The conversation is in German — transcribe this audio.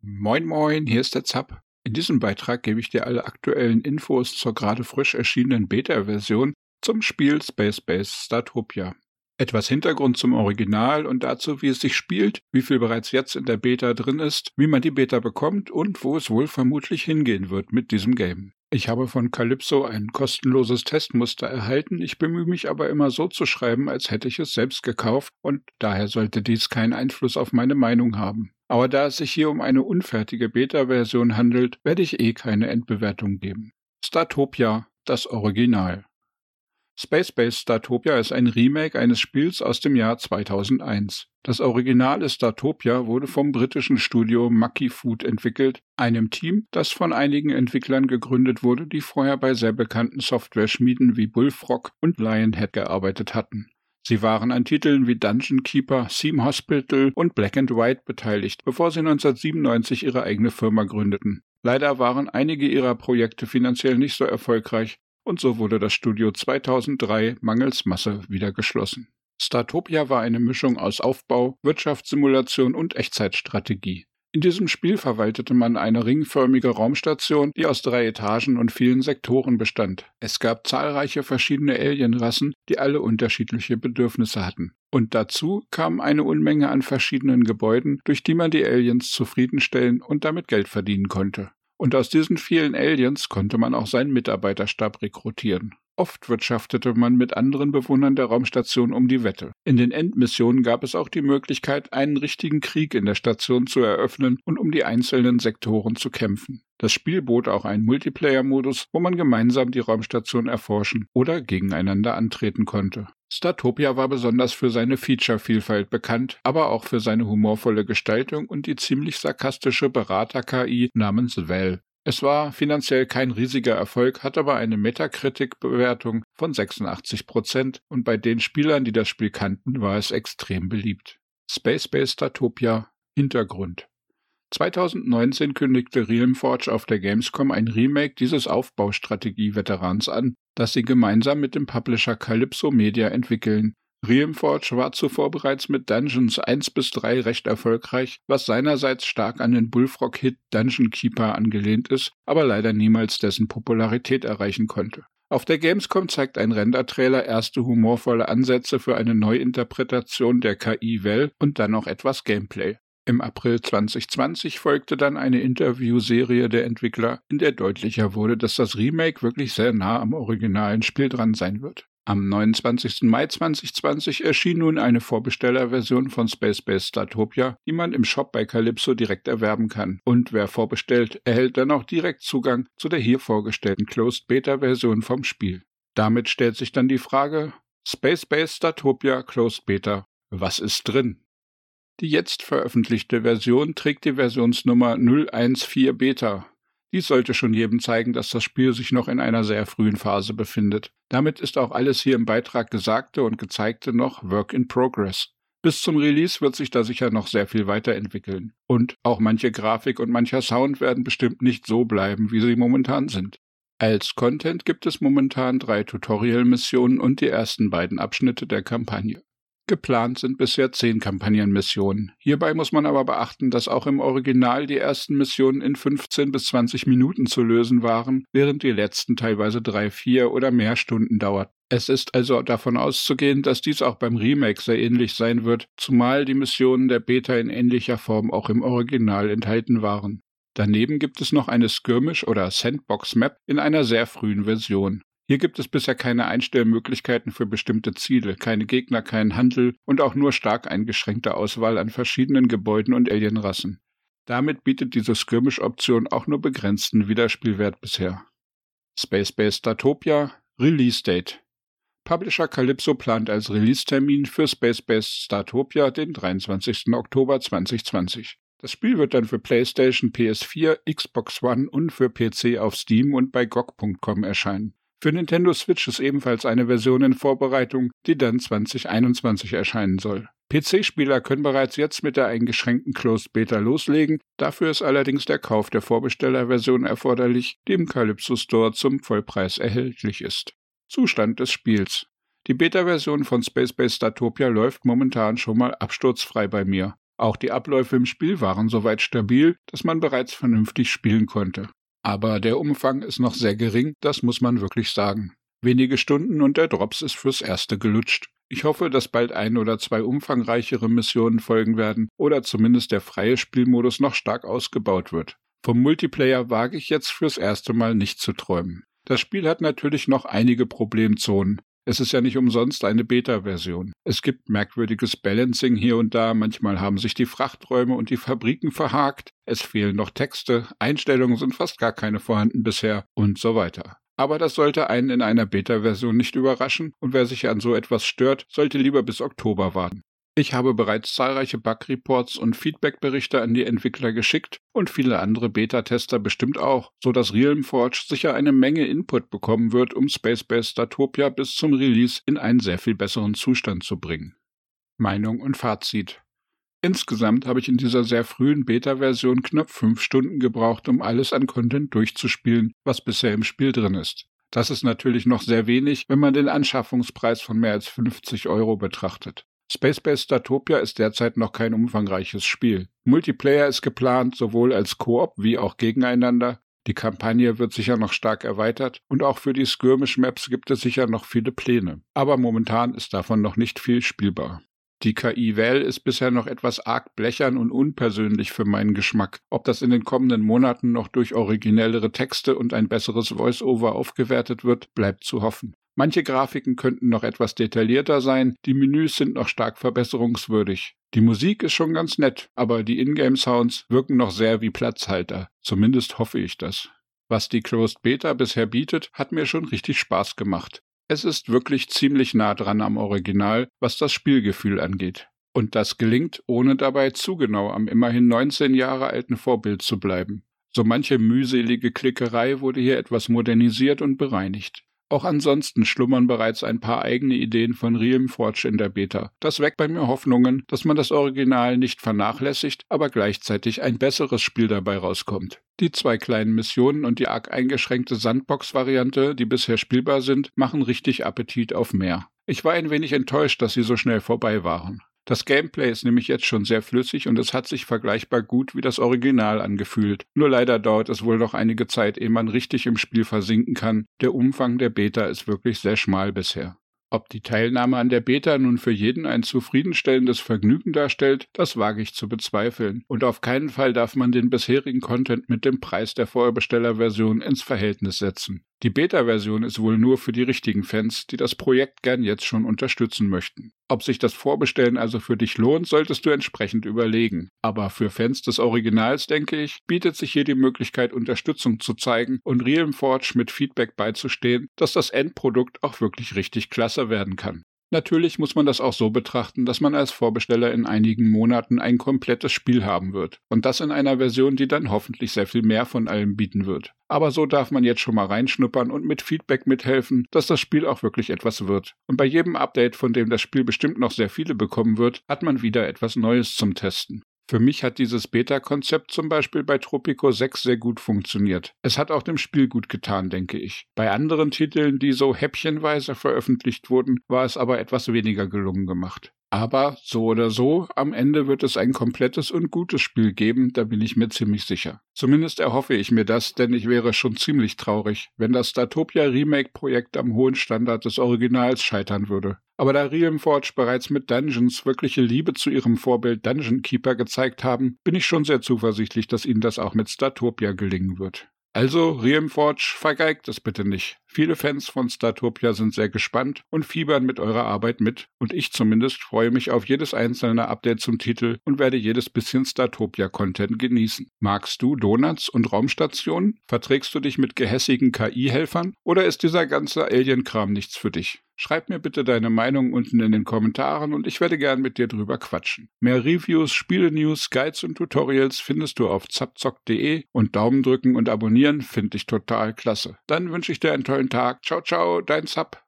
Moin Moin, hier ist der Zapp. In diesem Beitrag gebe ich dir alle aktuellen Infos zur gerade frisch erschienenen Beta-Version zum Spiel Space Base Startopia. Etwas Hintergrund zum Original und dazu, wie es sich spielt, wie viel bereits jetzt in der Beta drin ist, wie man die Beta bekommt und wo es wohl vermutlich hingehen wird mit diesem Game. Ich habe von Calypso ein kostenloses Testmuster erhalten, ich bemühe mich aber immer so zu schreiben, als hätte ich es selbst gekauft und daher sollte dies keinen Einfluss auf meine Meinung haben. Aber da es sich hier um eine unfertige Beta-Version handelt, werde ich keine Endbewertung geben. Startopia, das Original. Space Base Startopia ist ein Remake eines Spiels aus dem Jahr 2001. Das originale Startopia wurde vom britischen Studio Mucky Food entwickelt, einem Team, das von einigen Entwicklern gegründet wurde, die vorher bei sehr bekannten Software-Schmieden wie Bullfrog und Lionhead gearbeitet hatten. Sie waren an Titeln wie Dungeon Keeper, Theme Hospital und Black and White beteiligt, bevor sie 1997 ihre eigene Firma gründeten. Leider waren einige ihrer Projekte finanziell nicht so erfolgreich und so wurde das Studio 2003 mangels Masse wieder geschlossen. Startopia war eine Mischung aus Aufbau, Wirtschaftssimulation und Echtzeitstrategie. In diesem Spiel verwaltete man eine ringförmige Raumstation, die aus 3 Etagen und vielen Sektoren bestand. Es gab zahlreiche verschiedene Alienrassen, die alle unterschiedliche Bedürfnisse hatten. Und dazu kam eine Unmenge an verschiedenen Gebäuden, durch die man die Aliens zufriedenstellen und damit Geld verdienen konnte. Und aus diesen vielen Aliens konnte man auch seinen Mitarbeiterstab rekrutieren. Oft wirtschaftete man mit anderen Bewohnern der Raumstation um die Wette. In den Endmissionen gab es auch die Möglichkeit, einen richtigen Krieg in der Station zu eröffnen und um die einzelnen Sektoren zu kämpfen. Das Spiel bot auch einen Multiplayer-Modus, wo man gemeinsam die Raumstation erforschen oder gegeneinander antreten konnte. Startopia war besonders für seine Feature-Vielfalt bekannt, aber auch für seine humorvolle Gestaltung und die ziemlich sarkastische Berater-KI namens Val. Es war finanziell kein riesiger Erfolg, hat aber eine Metacritic-Bewertung von 86% und bei den Spielern, die das Spiel kannten, war es extrem beliebt. Space Base Startopia Hintergrund. 2019 kündigte Realmforge auf der Gamescom ein Remake dieses Aufbaustrategie-Veterans an, das sie gemeinsam mit dem Publisher Calypso Media entwickeln. Realmforge war zuvor bereits mit Dungeons 1-3 recht erfolgreich, was seinerseits stark an den Bullfrog-Hit Dungeon Keeper angelehnt ist, aber leider niemals dessen Popularität erreichen konnte. Auf der Gamescom zeigt ein Render-Trailer erste humorvolle Ansätze für eine Neuinterpretation der KI Val und dann noch etwas Gameplay. Im April 2020 folgte dann eine Interviewserie der Entwickler, in der deutlicher wurde, dass das Remake wirklich sehr nah am originalen Spiel dran sein wird. Am 29. Mai 2020 erschien nun eine Vorbestellerversion von Space Base Startopia, die man im Shop bei Calypso direkt erwerben kann. Und wer vorbestellt, erhält dann auch direkt Zugang zu der hier vorgestellten Closed Beta Version vom Spiel. Damit stellt sich dann die Frage: Space Base Startopia Closed Beta, was ist drin? Die jetzt veröffentlichte Version trägt die Versionsnummer 014 Beta. Dies sollte schon jedem zeigen, dass das Spiel sich noch in einer sehr frühen Phase befindet. Damit ist auch alles hier im Beitrag Gesagte und Gezeigte noch Work in Progress. Bis zum Release wird sich da sicher noch sehr viel weiterentwickeln. Und auch manche Grafik und mancher Sound werden bestimmt nicht so bleiben, wie sie momentan sind. Als Content gibt es momentan 3 Tutorial-Missionen und die ersten 2 Abschnitte der Kampagne. Geplant sind bisher 10 Kampagnenmissionen. Hierbei muss man aber beachten, dass auch im Original die ersten Missionen in 15 bis 20 Minuten zu lösen waren, während die letzten teilweise 3, 4 oder mehr Stunden dauerten. Es ist also davon auszugehen, dass dies auch beim Remake sehr ähnlich sein wird, zumal die Missionen der Beta in ähnlicher Form auch im Original enthalten waren. Daneben gibt es noch eine Skirmish- oder Sandbox-Map in einer sehr frühen Version. Hier gibt es bisher keine Einstellmöglichkeiten für bestimmte Ziele, keine Gegner, keinen Handel und auch nur stark eingeschränkte Auswahl an verschiedenen Gebäuden und Alienrassen. Damit bietet diese Skirmish-Option auch nur begrenzten Wiederspielwert bisher. Space Base Startopia Release Date. Publisher Calypso plant als Release-Termin für Space Base Startopia den 23. Oktober 2020. Das Spiel wird dann für PlayStation, PS4, Xbox One und für PC auf Steam und bei GOG.com erscheinen. Für Nintendo Switch ist ebenfalls eine Version in Vorbereitung, die dann 2021 erscheinen soll. PC-Spieler können bereits jetzt mit der eingeschränkten Closed Beta loslegen, dafür ist allerdings der Kauf der Vorbestellerversion erforderlich, die im Calypso Store zum Vollpreis erhältlich ist. Zustand des Spiels. Die Beta-Version von Space Base Startopia läuft momentan schon mal absturzfrei bei mir. Auch die Abläufe im Spiel waren soweit stabil, dass man bereits vernünftig spielen konnte. Aber der Umfang ist noch sehr gering, das muss man wirklich sagen. Wenige Stunden und der Drops ist fürs Erste gelutscht. Ich hoffe, dass bald 1 oder 2 umfangreichere Missionen folgen werden oder zumindest der freie Spielmodus noch stark ausgebaut wird. Vom Multiplayer wage ich jetzt fürs erste Mal nicht zu träumen. Das Spiel hat natürlich noch einige Problemzonen. Es ist ja nicht umsonst eine Beta-Version. Es gibt merkwürdiges Balancing hier und da, manchmal haben sich die Frachträume und die Fabriken verhakt, es fehlen noch Texte, Einstellungen sind fast gar keine vorhanden bisher und so weiter. Aber das sollte einen in einer Beta-Version nicht überraschen und wer sich an so etwas stört, sollte lieber bis Oktober warten. Ich habe bereits zahlreiche Bug-Reports und Feedback-Berichte an die Entwickler geschickt und viele andere Beta-Tester bestimmt auch, so dass Realm Forge sicher eine Menge Input bekommen wird, um Space Base Statopia bis zum Release in einen sehr viel besseren Zustand zu bringen. Meinung und Fazit. Insgesamt habe ich in dieser sehr frühen Beta-Version knapp 5 Stunden gebraucht, um alles an Content durchzuspielen, was bisher im Spiel drin ist. Das ist natürlich noch sehr wenig, wenn man den Anschaffungspreis von mehr als 50 € betrachtet. Space Base Statopia ist derzeit noch kein umfangreiches Spiel. Multiplayer ist geplant, sowohl als Koop wie auch gegeneinander. Die Kampagne wird sicher noch stark erweitert und auch für die Skirmish-Maps gibt es sicher noch viele Pläne. Aber momentan ist davon noch nicht viel spielbar. Die KI Val ist bisher noch etwas arg blechern und unpersönlich für meinen Geschmack. Ob das in den kommenden Monaten noch durch originellere Texte und ein besseres Voice-Over aufgewertet wird, bleibt zu hoffen. Manche Grafiken könnten noch etwas detaillierter sein, die Menüs sind noch stark verbesserungswürdig. Die Musik ist schon ganz nett, aber die Ingame-Sounds wirken noch sehr wie Platzhalter. Zumindest hoffe ich das. Was die Closed Beta bisher bietet, hat mir schon richtig Spaß gemacht. Es ist wirklich ziemlich nah dran am Original, was das Spielgefühl angeht. Und das gelingt, ohne dabei zu genau am immerhin 19 Jahre alten Vorbild zu bleiben. So manche mühselige Klickerei wurde hier etwas modernisiert und bereinigt. Auch ansonsten schlummern bereits ein paar eigene Ideen von Realm Forge in der Beta. Das weckt bei mir Hoffnungen, dass man das Original nicht vernachlässigt, aber gleichzeitig ein besseres Spiel dabei rauskommt. Die 2 kleinen Missionen und die arg eingeschränkte Sandbox-Variante, die bisher spielbar sind, machen richtig Appetit auf mehr. Ich war ein wenig enttäuscht, dass sie so schnell vorbei waren. Das Gameplay ist nämlich jetzt schon sehr flüssig und es hat sich vergleichbar gut wie das Original angefühlt. Nur leider dauert es wohl noch einige Zeit, ehe man richtig im Spiel versinken kann. Der Umfang der Beta ist wirklich sehr schmal bisher. Ob die Teilnahme an der Beta nun für jeden ein zufriedenstellendes Vergnügen darstellt, das wage ich zu bezweifeln. Und auf keinen Fall darf man den bisherigen Content mit dem Preis der Vorbestellerversion ins Verhältnis setzen. Die Beta-Version ist wohl nur für die richtigen Fans, die das Projekt gern jetzt schon unterstützen möchten. Ob sich das Vorbestellen also für dich lohnt, solltest du entsprechend überlegen. Aber für Fans des Originals, denke ich, bietet sich hier die Möglichkeit, Unterstützung zu zeigen und Realm Forge mit Feedback beizustehen, dass das Endprodukt auch wirklich richtig klasse werden kann. Natürlich muss man das auch so betrachten, dass man als Vorbesteller in einigen Monaten ein komplettes Spiel haben wird. Und das in einer Version, die dann hoffentlich sehr viel mehr von allem bieten wird. Aber so darf man jetzt schon mal reinschnuppern und mit Feedback mithelfen, dass das Spiel auch wirklich etwas wird. Und bei jedem Update, von dem das Spiel bestimmt noch sehr viele bekommen wird, hat man wieder etwas Neues zum Testen. Für mich hat dieses Beta-Konzept zum Beispiel bei Tropico 6 sehr gut funktioniert. Es hat auch dem Spiel gut getan, denke ich. Bei anderen Titeln, die so häppchenweise veröffentlicht wurden, war es aber etwas weniger gelungen gemacht. Aber so oder so, am Ende wird es ein komplettes und gutes Spiel geben, da bin ich mir ziemlich sicher. Zumindest erhoffe ich mir das, denn ich wäre schon ziemlich traurig, wenn das Statopia Remake-Projekt am hohen Standard des Originals scheitern würde. Aber da Realm Forge bereits mit Dungeons wirkliche Liebe zu ihrem Vorbild Dungeon Keeper gezeigt haben, bin ich schon sehr zuversichtlich, dass ihnen das auch mit Statopia gelingen wird. Also, Realm Forge, vergeigt es bitte nicht. Viele Fans von Statopia sind sehr gespannt und fiebern mit eurer Arbeit mit und ich zumindest freue mich auf jedes einzelne Update zum Titel und werde jedes bisschen Statopia-Content genießen. Magst du Donuts und Raumstationen? Verträgst du dich mit gehässigen KI-Helfern? Oder ist dieser ganze Alien-Kram nichts für dich? Schreib mir bitte deine Meinung unten in den Kommentaren und ich werde gern mit dir drüber quatschen. Mehr Reviews, Spiele-News, Guides und Tutorials findest du auf zapzock.de und Daumen drücken und abonnieren finde ich total klasse. Dann wünsche ich dir einen tollen Tag. Ciao, ciao, dein Zap.